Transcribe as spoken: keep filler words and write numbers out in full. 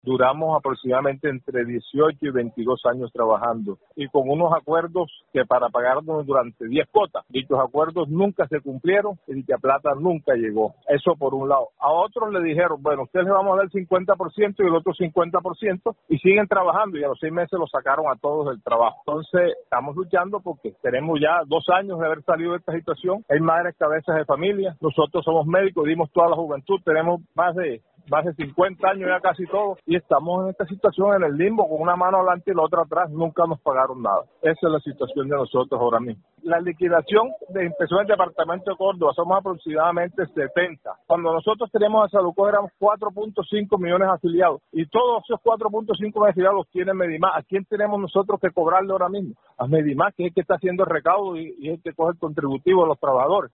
Duramos aproximadamente entre dieciocho y veintidós años trabajando y con unos acuerdos que para pagarnos durante diez cuotas. Dichos acuerdos nunca se cumplieron y dicha plata nunca llegó. Eso por un lado. A otros le dijeron, bueno, ustedes le vamos a dar el cincuenta por ciento y el otro cincuenta por ciento y siguen trabajando y a los seis meses los sacaron a todos del trabajo. Entonces estamos luchando porque tenemos ya dos años de haber salido de esta situación. Hay madres cabezas de familia. Nosotros somos médicos, dimos toda la juventud, tenemos más de más de cincuenta años ya casi todos, y estamos en esta situación en el limbo, con una mano adelante y la otra atrás, nunca nos pagaron nada. Esa es la situación de nosotros ahora mismo. La liquidación de empezó en el departamento de Córdoba, somos aproximadamente setenta. Cuando nosotros teníamos a Salucó éramos cuatro punto cinco millones afiliados, y todos esos cuatro punto cinco millones afiliados los tiene Medimás. ¿A quién tenemos nosotros que cobrarle ahora mismo? A Medimás, que es el que está haciendo el recaudo y, y es el que coge el contributivo de los trabajadores.